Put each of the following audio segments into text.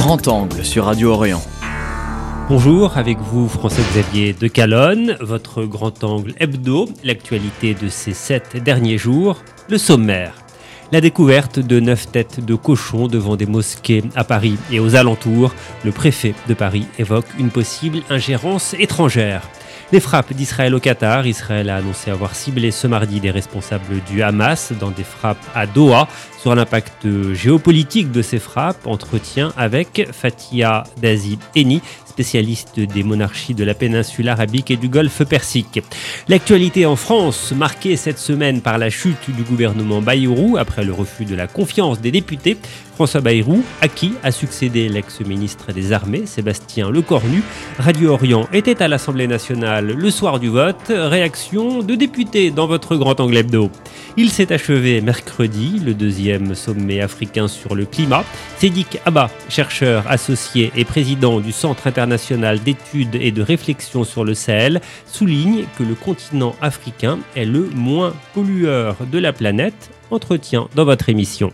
Grand Angle sur Radio Orient. Bonjour, avec vous François-Xavier de Calonne, votre Grand Angle hebdo, l'actualité de ces 7 derniers jours, le sommaire. La découverte de 9 têtes de cochons devant des mosquées à Paris et aux alentours. Le préfet de Paris évoque une possible ingérence étrangère. Les frappes d'Israël au Qatar. Israël a annoncé avoir ciblé ce mardi des responsables du Hamas dans des frappes à Doha. Sur l'impact géopolitique de ces frappes, entretien avec Fatia Dazi Eni, spécialiste des monarchies de la péninsule arabique et du Golfe Persique. L'actualité en France, marquée cette semaine par la chute du gouvernement Bayrou après le refus de la confiance des députés. François Bayrou, à qui a succédé l'ex-ministre des Armées, Sébastien Lecornu. Radio Orient était à l'Assemblée nationale le soir du vote. Réaction de députés dans votre Grand Angle hebdo. Il s'est achevé mercredi, le deuxième sommet africain sur le climat. Sédik Abba, chercheur associé et président du Centre international d'études et de réflexion sur le Sahel, souligne que le continent africain est le moins pollueur de la planète. Entretien dans votre émission.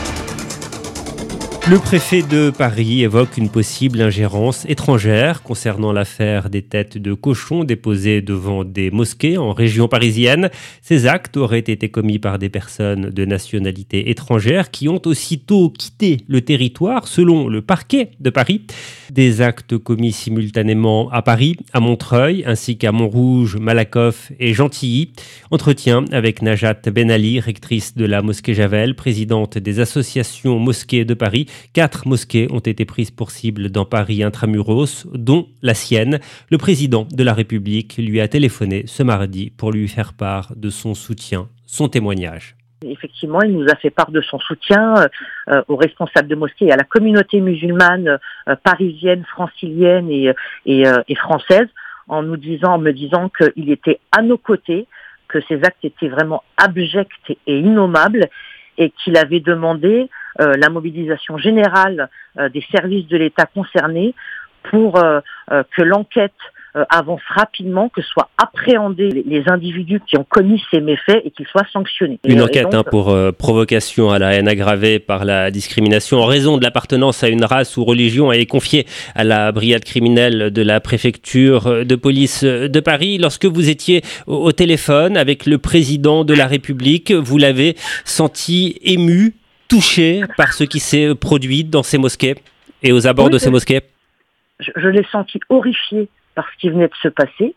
Le préfet de Paris évoque une possible ingérence étrangère concernant l'affaire des têtes de cochons déposées devant des mosquées en région parisienne. Ces actes auraient été commis par des personnes de nationalité étrangère qui ont aussitôt quitté le territoire, selon le parquet de Paris. Des actes commis simultanément à Paris, à Montreuil, ainsi qu'à Montrouge, Malakoff et Gentilly. Entretien avec Najat Ben Ali, rectrice de la mosquée Javel, présidente des associations mosquées de Paris. 4 mosquées ont été prises pour cible dans Paris intramuros, dont la sienne. Le président de la République lui a téléphoné ce mardi pour lui faire part de son soutien, son témoignage. Effectivement, il nous a fait part de son soutien aux responsables de mosquées et à la communauté musulmane parisienne, francilienne et française, en me disant qu'il était à nos côtés, que ces actes étaient vraiment abjects et innommables, et qu'il avait demandé la mobilisation générale des services de l'État concernés pour que l'enquête avance rapidement, que soient appréhendés les individus qui ont commis ces méfaits et qu'ils soient sanctionnés. Une enquête pour provocation à la haine aggravée par la discrimination en raison de l'appartenance à une race ou religion est confiée à la brigade criminelle de la préfecture de police de Paris. Lorsque vous étiez au téléphone avec le président de la République, vous l'avez senti ému, touché par ce qui s'est produit dans ces mosquées et aux abords de ces mosquées? Je l'ai senti horrifié par ce qui venait de se passer.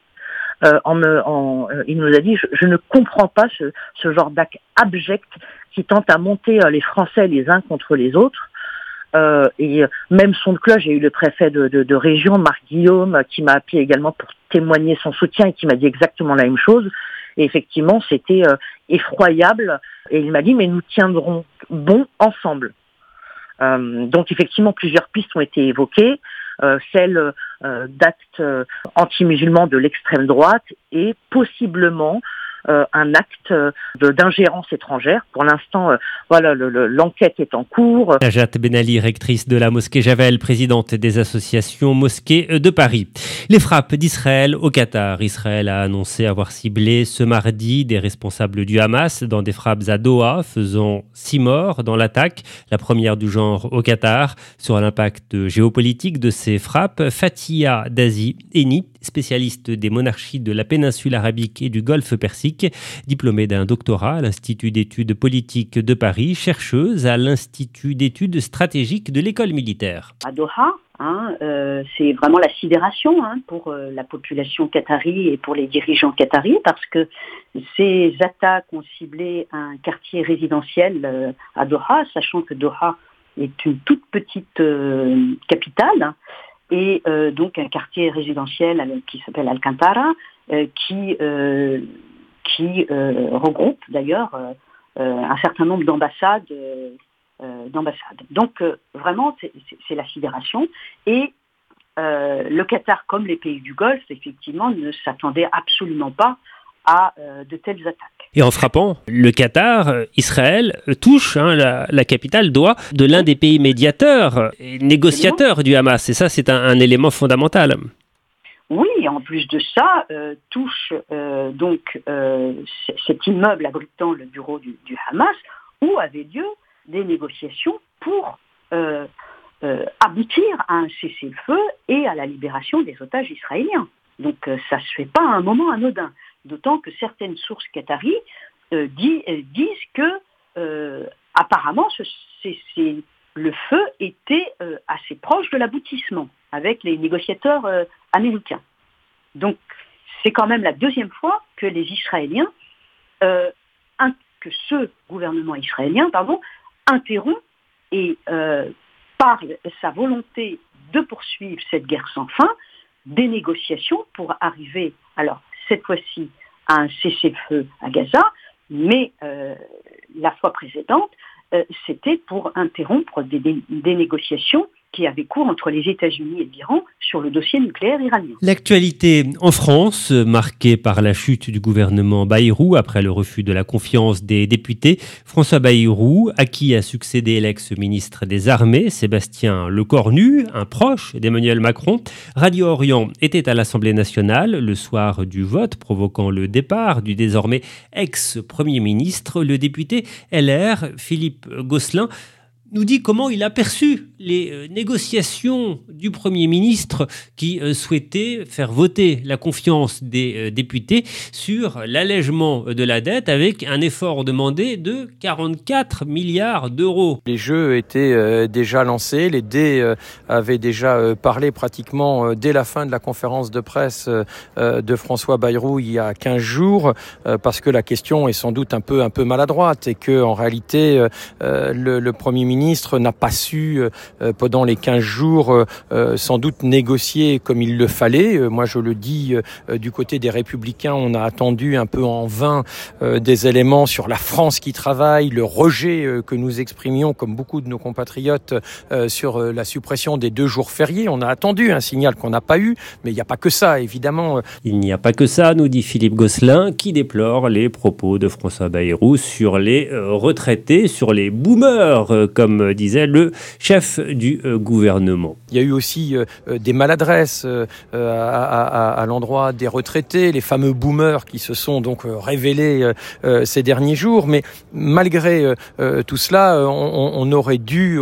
Il nous a dit je ne comprends pas ce genre d'acte abject qui tente à monter les Français les uns contre les autres. Et même son de cloche, j'ai eu le préfet de région, Marc Guillaume, qui m'a appelé également pour témoigner son soutien et qui m'a dit exactement la même chose. Et effectivement, c'était effroyable. Et il m'a dit mais nous tiendrons bon ensemble. Donc effectivement, plusieurs pistes ont été évoquées. Celle d'actes anti-musulmans de l'extrême droite et possiblement un acte d'ingérence étrangère. Pour l'instant, l'enquête est en cours. Najat Ben Ali, rectrice de la mosquée Javel, présidente des associations mosquées de Paris. Les frappes d'Israël au Qatar. Israël a annoncé avoir ciblé ce mardi des responsables du Hamas dans des frappes à Doha, faisant 6 morts dans l'attaque, la première du genre au Qatar. Sur l'impact géopolitique de ces frappes, Fatia Dazi Eni, spécialiste des monarchies de la péninsule arabique et du Golfe Persique, diplômée d'un doctorat à l'Institut d'études politiques de Paris, chercheuse à l'Institut d'études stratégiques de l'école militaire. À Doha, c'est vraiment la sidération pour la population qatari et pour les dirigeants qataris, parce que ces attaques ont ciblé un quartier résidentiel à Doha, sachant que Doha est une toute petite capitale, et donc un quartier résidentiel qui s'appelle Alcantara, qui regroupe d'ailleurs un certain nombre d'ambassades. Donc vraiment, c'est la sidération. Et le Qatar, comme les pays du Golfe, effectivement, ne s'attendait absolument pas à de telles attaques. Et en frappant, le Qatar, Israël, touche la capitale Doha de l'un des pays médiateurs et négociateurs du Hamas. Et ça, c'est un élément fondamental. Oui, et en plus de ça, touche cet immeuble abritant le bureau du Hamas, où avaient lieu des négociations pour aboutir à un cessez-le-feu et à la libération des otages israéliens. Donc ça ne se fait pas à un moment anodin, d'autant que certaines sources qataries disent que apparemment le feu était assez proche de l'aboutissement avec les négociateurs américains. Donc c'est quand même la deuxième fois que les Israéliens, que ce gouvernement israélien, interrompt et par sa volonté de poursuivre cette guerre sans fin, des négociations pour arriver, alors cette fois-ci, à un cessez-le-feu à Gaza, mais la fois précédente, c'était pour interrompre des négociations qui avaient cours entre les États-Unis et l'Iran sur le dossier nucléaire iranien. L'actualité en France, marquée par la chute du gouvernement Bayrou après le refus de la confiance des députés. François Bayrou, à qui a succédé l'ex-ministre des Armées, Sébastien Lecornu, un proche d'Emmanuel Macron. Radio Orient était à l'Assemblée nationale le soir du vote, provoquant le départ du désormais ex-premier ministre. Le député LR, Philippe Gosselin, nous dit comment il a perçu les négociations du Premier ministre qui souhaitait faire voter la confiance des députés sur l'allègement de la dette avec un effort demandé de 44 milliards d'euros. Les jeux étaient déjà lancés, les dés avaient déjà parlé pratiquement dès la fin de la conférence de presse de François Bayrou il y a 15 jours, parce que la question est sans doute un peu maladroite et que en réalité le Premier ministre n'a pas su pendant les 15 jours sans doute négocier comme il le fallait. Moi je le dis, du côté des Républicains, on a attendu un peu en vain des éléments sur la France qui travaille, le rejet que nous exprimions comme beaucoup de nos compatriotes sur la suppression des 2 jours fériés. On a attendu un signal qu'on n'a pas eu, mais il n'y a pas que ça évidemment. Il n'y a pas que ça, nous dit Philippe Gosselin, qui déplore les propos de François Bayrou sur les retraités, sur les boomers, comme disait le chef du gouvernement. Il y a eu aussi des maladresses à l'endroit des retraités, les fameux boomers qui se sont donc révélés ces derniers jours. Mais malgré tout cela, on aurait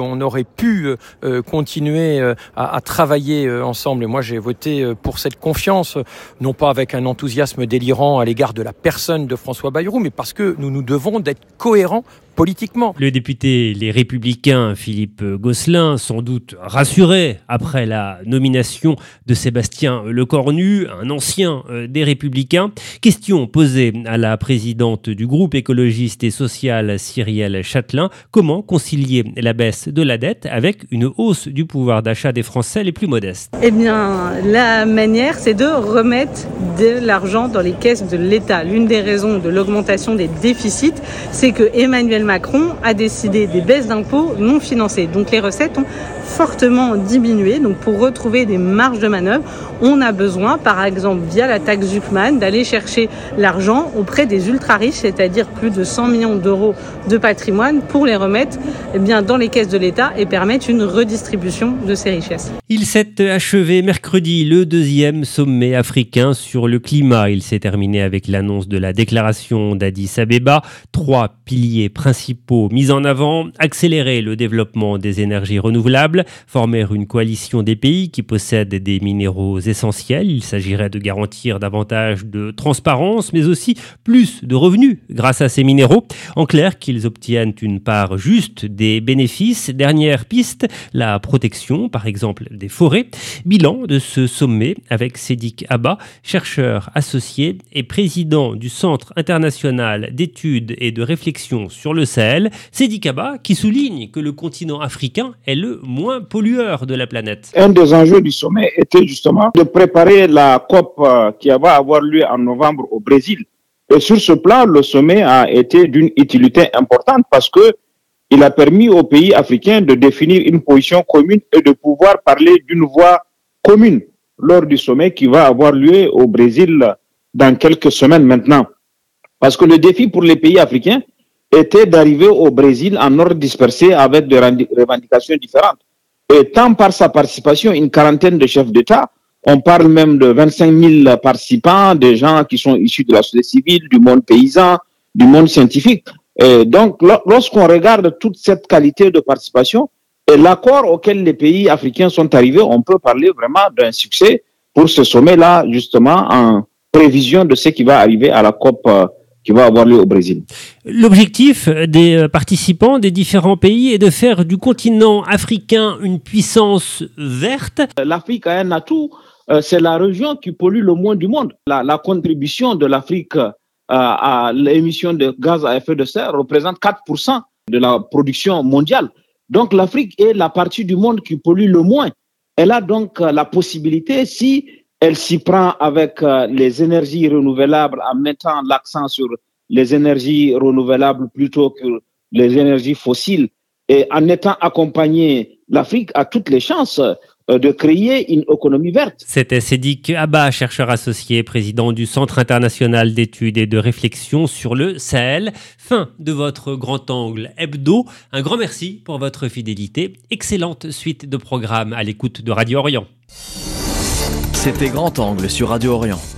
pu continuer à travailler ensemble. Et moi, j'ai voté pour cette confiance, non pas avec un enthousiasme délirant à l'égard de la personne de François Bayrou, mais parce que nous devons d'être cohérents politiquement. Le député Les Républicains, Philippe Gosselin, sans doute rassuré après la nomination de Sébastien Lecornu, un ancien des Républicains. Question posée à la présidente du groupe écologiste et social Cyrielle Châtelain. Comment concilier la baisse de la dette avec une hausse du pouvoir d'achat des Français les plus modestes ? Eh bien, la manière, c'est de remettre de l'argent dans les caisses de l'État. L'une des raisons de l'augmentation des déficits, c'est que Emmanuel Macron a décidé des baisses d'impôts non financées. Donc les recettes ont fortement diminué. Donc pour retrouver des marges de manœuvre, on a besoin, par exemple via la taxe Zuckman, d'aller chercher l'argent auprès des ultra-riches, c'est-à-dire plus de 100 millions d'euros de patrimoine, pour les remettre dans les caisses de l'État et permettre une redistribution de ces richesses. Il s'est achevé mercredi le 2e sommet africain sur le climat. Il s'est terminé avec l'annonce de la déclaration d'Addis Abeba. 3 piliers principaux mis en avant: accélérer le développement des énergies renouvelables, former une coalition des pays qui possèdent des minéraux essentiels. Il s'agirait de garantir davantage de transparence, mais aussi plus de revenus grâce à ces minéraux. En clair, qu'ils obtiennent une part juste des bénéfices. Dernière piste, la protection, par exemple, des forêts. Bilan de ce sommet avec Sédik Abba, chercheur associé et président du Centre international d'études et de réflexion sur le Sahel. Sédik Abba qui souligne que le continent africain est le moins pollueur de la planète. Un des enjeux du sommet était justement de préparer la COP qui va avoir lieu en novembre au Brésil. Et sur ce plan, le sommet a été d'une utilité importante parce que il a permis aux pays africains de définir une position commune et de pouvoir parler d'une voix commune lors du sommet qui va avoir lieu au Brésil dans quelques semaines maintenant. Parce que le défi pour les pays africains était d'arriver au Brésil en ordre dispersé avec des revendications différentes. Et tant par sa participation, une quarantaine de chefs d'État, on parle même de 25 000 participants, des gens qui sont issus de la société civile, du monde paysan, du monde scientifique. Et donc, lorsqu'on regarde toute cette qualité de participation, Et l'accord auquel les pays africains sont arrivés, on peut parler vraiment d'un succès pour ce sommet-là, justement, en prévision de ce qui va arriver à la COP qui va avoir lieu au Brésil. L'objectif des participants des différents pays est de faire du continent africain une puissance verte. L'Afrique a un atout, c'est la région qui pollue le moins du monde. La contribution de l'Afrique à l'émission de gaz à effet de serre représente 4% de la production mondiale. Donc l'Afrique est la partie du monde qui pollue le moins. Elle a donc la possibilité, si elle s'y prend avec les énergies renouvelables en mettant l'accent sur les énergies renouvelables plutôt que les énergies fossiles et en étant accompagnée, l'Afrique a toutes les chances de créer une économie verte. C'était Sédic Abba, chercheur associé, président du Centre international d'études et de réflexion sur le Sahel. Fin de votre Grand Angle Hebdo. Un grand merci pour votre fidélité. Excellente suite de programmes à l'écoute de Radio Orient. C'était Grand Angle sur Radio Orient.